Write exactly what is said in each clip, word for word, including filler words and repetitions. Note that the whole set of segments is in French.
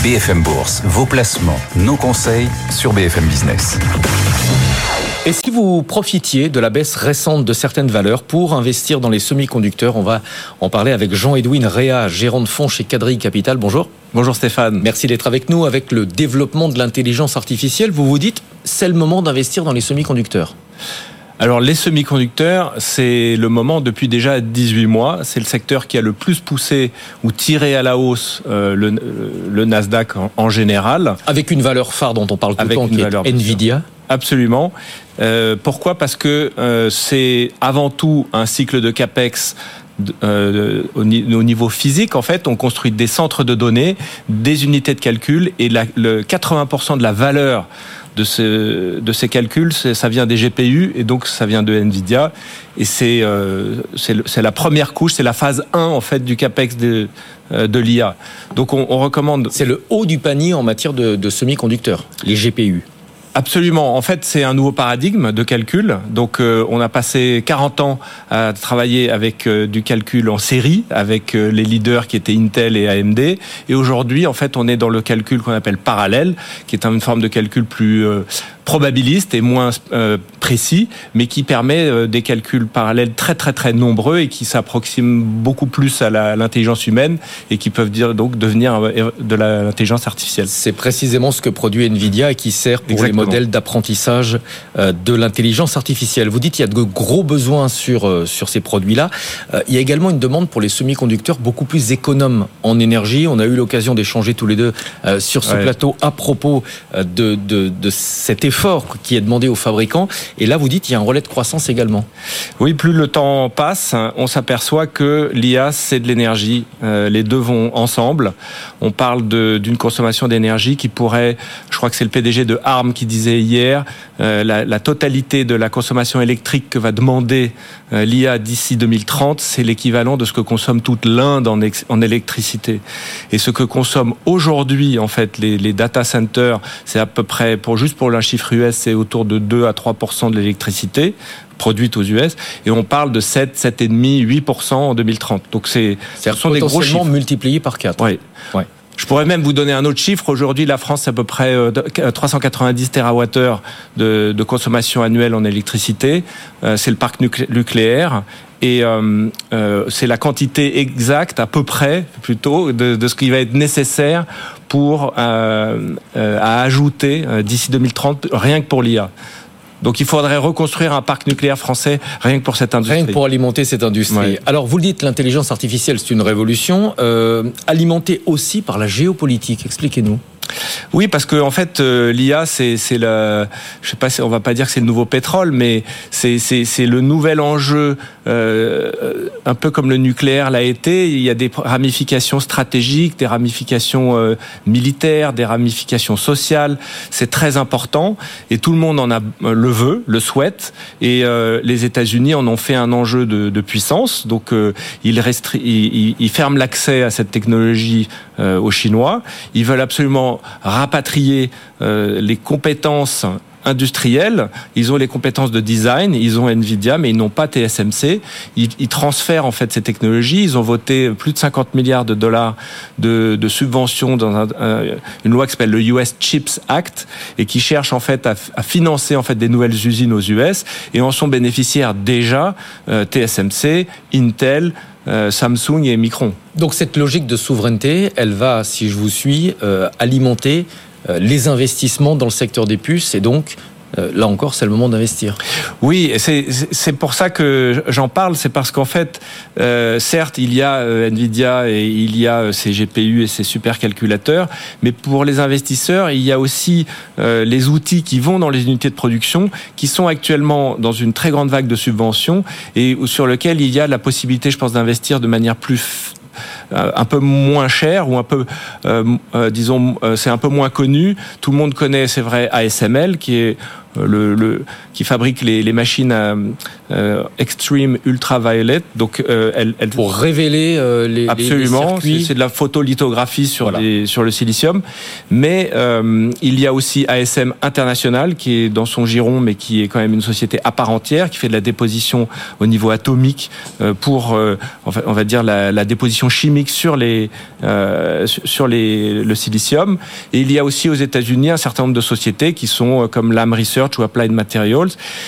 B F M Bourse, vos placements, nos conseils sur B F M Business. Et si vous profitiez de la baisse récente de certaines valeurs pour investir dans les semi-conducteurs, on va en parler avec Jean-Edwin Réa, gérant de fonds chez Quadrille Capital. Bonjour. Bonjour Stéphane. Merci d'être avec nous. Avec le développement de l'intelligence artificielle, vous vous dites, c'est le moment d'investir dans les semi-conducteurs. Alors les semi-conducteurs, c'est le moment depuis déjà dix-huit mois. C'est le secteur qui a le plus poussé ou tiré à la hausse euh, le, le Nasdaq en, en général. Avec une valeur phare dont on parle tout le temps, qui est Nvidia. Absolument. Euh, pourquoi ? Parce que euh, c'est avant tout un cycle de capex euh, au, au niveau physique. En fait, on construit des centres de données, des unités de calcul, et la, le quatre-vingts pour cent de la valeur de, ce, de ces calculs, ça vient des G P U, et donc ça vient de Nvidia. Et c'est, euh, c'est, c'est la première couche, c'est la phase un en fait du capex de, de l'I A. Donc on, on recommande. C'est le haut du panier en matière de, de semi-conducteurs, les G P U. Absolument. En fait, c'est un nouveau paradigme de calcul. Donc, euh, on a passé quarante ans à travailler avec euh, du calcul en série, avec euh, les leaders qui étaient Intel et A M D. Et aujourd'hui, en fait, on est dans le calcul qu'on appelle parallèle, qui est une forme de calcul plus euh, probabiliste et moins euh, précis, mais qui permet euh, des calculs parallèles très très très nombreux et qui s'approximent beaucoup plus à, la, à l'intelligence humaine et qui peuvent dire donc devenir euh, de la, l'intelligence artificielle. C'est précisément ce que produit Nvidia et qui sert pour Exactement. les modèles d'apprentissage euh, de l'intelligence artificielle. Vous dites qu'il y a de gros besoins sur euh, sur ces produits-là. Euh, il y a également une demande pour les semi-conducteurs beaucoup plus économes en énergie. On a eu l'occasion d'échanger tous les deux euh, sur ce ouais. plateau à propos euh, de, de de cet effort fort qui est demandé aux fabricants. Et là, vous dites, il y a un relais de croissance également. Oui, plus le temps passe, on s'aperçoit que l'I A, c'est de l'énergie. Euh, les deux vont ensemble. On parle de, d'une consommation d'énergie qui pourrait, je crois que c'est le P D G de Arm qui disait hier, euh, la, la totalité de la consommation électrique que va demander euh, l'I A d'ici deux mille trente, c'est l'équivalent de ce que consomme toute l'Inde en, ex, en électricité. Et ce que consomment aujourd'hui, en fait, les, les data centers, c'est à peu près, pour juste pour un chiffre U S, c'est autour de deux à trois pour cent de l'électricité produite aux U S, et on parle de sept, sept virgule cinq, huit pour cent en deux mille trente. Donc c'est, c'est ce sont des gros chiffres multipliés par quatre. Oui. Ouais. Je pourrais même vous donner un autre chiffre. Aujourd'hui, la France, c'est à peu près trois cent quatre-vingt-dix térawattheures de, de consommation annuelle en électricité. Euh, c'est le parc nuclé- nucléaire. Et euh, euh, c'est la quantité exacte, à peu près, plutôt, de, de ce qui va être nécessaire pour euh, euh, à ajouter euh, d'ici deux mille trente, rien que pour l'I A. Donc il faudrait reconstruire un parc nucléaire français rien que pour cette industrie. Rien que pour alimenter cette industrie. Ouais. Alors vous le dites, l'intelligence artificielle, c'est une révolution, euh, alimentée aussi par la géopolitique. Expliquez-nous. Oui, parce que en fait, euh, l'I A, c'est, c'est la, je sais pas, on va pas dire que c'est le nouveau pétrole, mais c'est, c'est, c'est le nouvel enjeu, euh, un peu comme le nucléaire l'a été. Il y a des ramifications stratégiques, des ramifications euh, militaires, des ramifications sociales. C'est très important et tout le monde en a le veut, le souhaite. Et euh, les États-Unis en ont fait un enjeu de, de puissance. Donc, euh, ils, restri- ils, ils ferment l'accès à cette technologie euh, aux Chinois. Ils veulent absolument rapatrier euh, les compétences industriels, ils ont les compétences de design, ils ont Nvidia, mais ils n'ont pas T S M C. Ils, ils transfèrent en fait ces technologies. Ils ont voté plus de cinquante milliards de dollars de, de subventions dans un, un, une loi qui s'appelle le U S Chips Act et qui cherche en fait à, à financer en fait des nouvelles usines aux U S et en sont bénéficiaires déjà euh, T S M C, Intel, euh, Samsung et Micron. Donc cette logique de souveraineté, elle va, si je vous suis, euh, alimenter les investissements dans le secteur des puces et donc euh, là encore c'est le moment d'investir. Oui, c'est c'est pour ça que j'en parle, c'est parce qu'en fait euh, certes il y a euh, Nvidia et il y a ces G P U et ces supercalculateurs, mais pour les investisseurs il y a aussi euh, les outils qui vont dans les unités de production qui sont actuellement dans une très grande vague de subventions et sur lequel il y a la possibilité, je pense, d'investir de manière plus f- un peu moins cher ou un peu euh, euh, disons euh, c'est un peu moins connu. Tout le monde connaît, c'est vrai, A S M L qui est le, le qui fabrique les, les machines à, euh, Extreme Ultraviolet. Donc, euh, elle, elle pour révéler euh, les, absolument, les circuits. C'est, c'est de la photolithographie sur voilà. les, sur le silicium. Mais euh, il y a aussi A S M International qui est dans son giron, mais qui est quand même une société à part entière, qui fait de la déposition au niveau atomique euh, pour, euh, on va dire la, la déposition chimique sur les euh, sur les le silicium. Et il y a aussi aux États-Unis un certain nombre de sociétés qui sont comme Lam Research ou Applied Materials.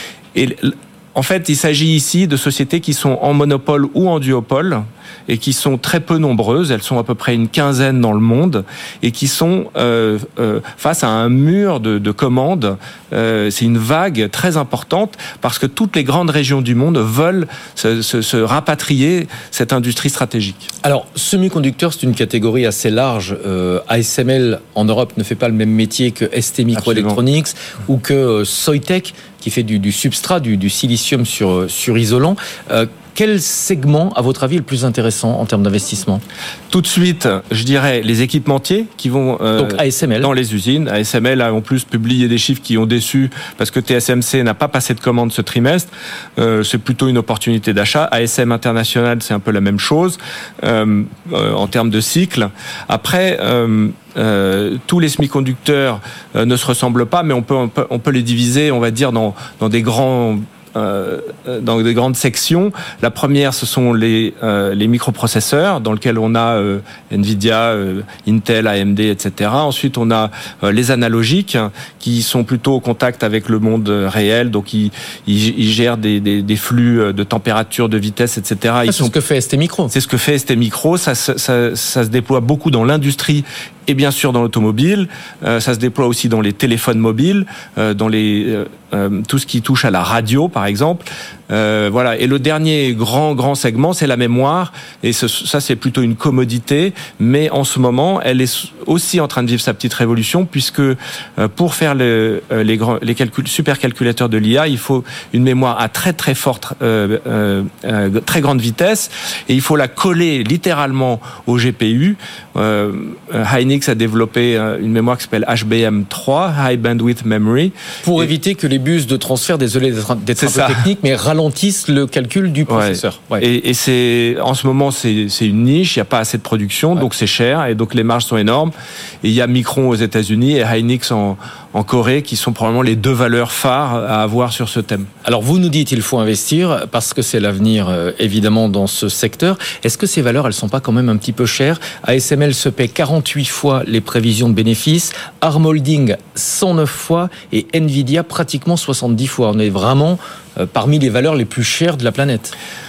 Et en fait, il s'agit ici de sociétés qui sont en monopole ou en duopole et qui sont très peu nombreuses. Elles sont à peu près une quinzaine dans le monde et qui sont euh, euh, face à un mur de, de commandes. Euh, c'est une vague très importante parce que toutes les grandes régions du monde veulent se, se, se rapatrier cette industrie stratégique. Alors, semi-conducteurs, c'est une catégorie assez large. Euh, A S M L en Europe ne fait pas le même métier que S T Microelectronics Absolument. Ou que euh, Soitec, qui fait du, du substrat, du, du silicium sur, sur isolant. Euh, Quel segment, à votre avis, est le plus intéressant en termes d'investissement ? Tout de suite, je dirais les équipementiers qui vont euh, Donc A S M L. Dans les usines. A S M L a en plus publié des chiffres qui ont déçu parce que T S M C n'a pas passé de commande ce trimestre. Euh, c'est plutôt une opportunité d'achat. A S M International, c'est un peu la même chose euh, euh, en termes de cycle. Après... Euh, Euh, tous les semi-conducteurs euh, ne se ressemblent pas, mais on peut, on peut, on peut les diviser, on va dire, dans, dans des grands... Euh, dans des grandes sections. La première, ce sont les, euh, les microprocesseurs, dans lesquels on a euh, Nvidia, euh, Intel, A M D, et cetera. Ensuite, on a euh, les analogiques, qui sont plutôt au contact avec le monde réel, donc ils, ils, ils gèrent des, des, des flux de température, de vitesse, et cetera. Ça, ils c'est sont... ce que fait S T Micro. C'est ce que fait S T Micro. Ça, ça, ça, ça se déploie beaucoup dans l'industrie et bien sûr dans l'automobile. Euh, ça se déploie aussi dans les téléphones mobiles, euh, dans les euh, euh, tout ce qui touche à la radio, par exemple. Euh, voilà. Et le dernier grand grand segment, c'est la mémoire. Et ce, ça, c'est plutôt une commodité, mais en ce moment, elle est aussi en train de vivre sa petite révolution, puisque euh, pour faire le, euh, les grands, les calculs, supercalculateurs de l'I A, il faut une mémoire à très très forte, euh, euh, euh, très grande vitesse, et il faut la coller littéralement au G P U. Euh, Hynix a développé une mémoire qui s'appelle H B M trois, High Bandwidth Memory, pour et éviter que les bus de transfert, désolé d'être, d'être un peu technique, mais ralentissent le calcul du processeur. Ouais. Ouais. Et, et c'est en ce moment c'est, c'est une niche, il n'y a pas assez de production, ouais. Donc c'est cher et donc les marges sont énormes. Et il y a Micron aux États-Unis et Hynix en, en Corée qui sont probablement les deux valeurs phares à avoir sur ce thème. Alors vous nous dites il faut investir parce que c'est l'avenir euh, évidemment dans ce secteur. Est-ce que ces valeurs elles sont pas quand même un petit peu chères ? A S M L se paie quarante-huit fois les prévisions de bénéfices, Arm Holding cent neuf fois et Nvidia pratiquement soixante-dix fois. On est vraiment euh, parmi les valeurs les plus chères de la planète.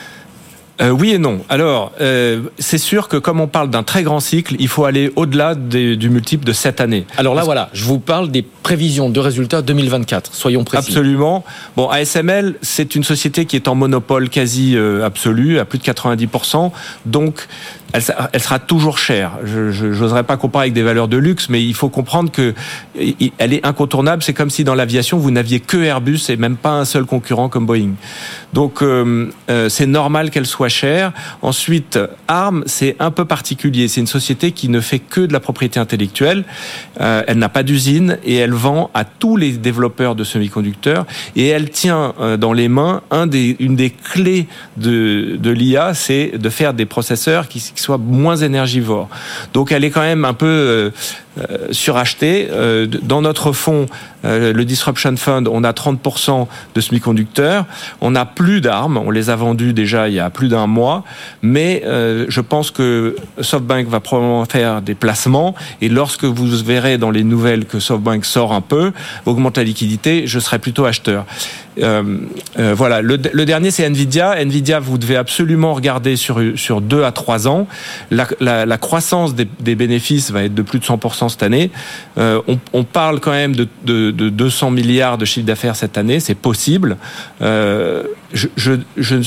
Euh, oui et non. Alors, euh, c'est sûr que comme on parle d'un très grand cycle, il faut aller au-delà des, du multiple de sept années. Alors là, Parce... voilà, je vous parle des prévisions de résultats deux mille vingt-quatre. Soyons précis. Absolument. Bon, A S M L, c'est une société qui est en monopole quasi euh, absolu, à plus de quatre-vingt-dix pour cent. Donc, elle, elle sera toujours chère. Je n'oserais pas comparer avec des valeurs de luxe, mais il faut comprendre que elle est incontournable. C'est comme si dans l'aviation, vous n'aviez que Airbus et même pas un seul concurrent comme Boeing. Donc, euh, euh, c'est normal qu'elle soit cher. Ensuite, Arm, c'est un peu particulier. C'est une société qui ne fait que de la propriété intellectuelle. Euh, elle n'a pas d'usine et elle vend à tous les développeurs de semi-conducteurs. Et elle tient euh, dans les mains un des, une des clés de, de l'I A, c'est de faire des processeurs qui, qui soient moins énergivores. Donc, elle est quand même un peu euh, euh, surachetée. Euh, dans notre fonds, euh, le Disruption Fund, on a trente pour cent de semi-conducteurs. On n'a plus d'armes. On les a vendus déjà il y a plus d'un mois, mais euh, je pense que SoftBank va probablement faire des placements et lorsque vous verrez dans les nouvelles que SoftBank sort un peu, augmente la liquidité, je serai plutôt acheteur. Euh, euh, voilà. Le, le dernier, c'est Nvidia. Nvidia, vous devez absolument regarder sur sur deux à trois ans. La, la, la croissance des, des bénéfices va être de plus de cent pour cent cette année. Euh, on, on parle quand même de, de, de deux cents milliards de chiffre d'affaires cette année. C'est possible. Euh, je, je, je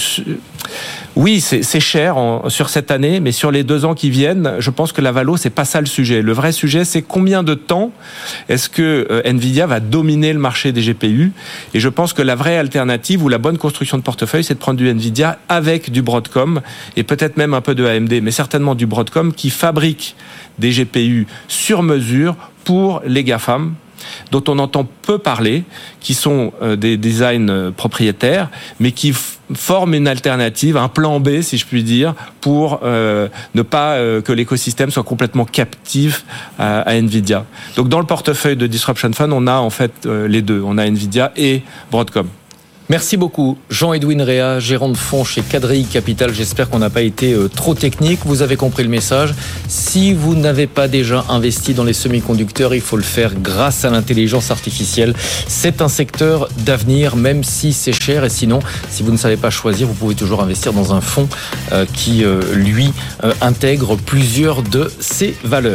Oui, c'est, c'est cher en, sur cette année, mais sur les deux ans qui viennent, je pense que la valo, c'est pas ça le sujet. Le vrai sujet, c'est combien de temps est-ce que euh, Nvidia va dominer le marché des G P U ? Et je pense que la vraie alternative ou la bonne construction de portefeuille, c'est de prendre du Nvidia avec du Broadcom et peut-être même un peu de A M D, mais certainement du Broadcom qui fabrique des G P U sur mesure pour les GAFAM dont on entend peu parler, qui sont des designs propriétaires, mais qui forment une alternative, un plan B, si je puis dire, pour euh, ne pas euh, que l'écosystème soit complètement captif à, à Nvidia. Donc dans le portefeuille de Disruption Fund, on a en fait euh, les deux. On a Nvidia et Broadcom. Merci beaucoup, Jean-Edwin Réa, gérant de fonds chez Cadrei Capital. J'espère qu'on n'a pas été trop technique. Vous avez compris le message. Si vous n'avez pas déjà investi dans les semi-conducteurs, il faut le faire grâce à l'intelligence artificielle. C'est un secteur d'avenir, même si c'est cher. Et sinon, si vous ne savez pas choisir, vous pouvez toujours investir dans un fonds qui, lui, intègre plusieurs de ces valeurs.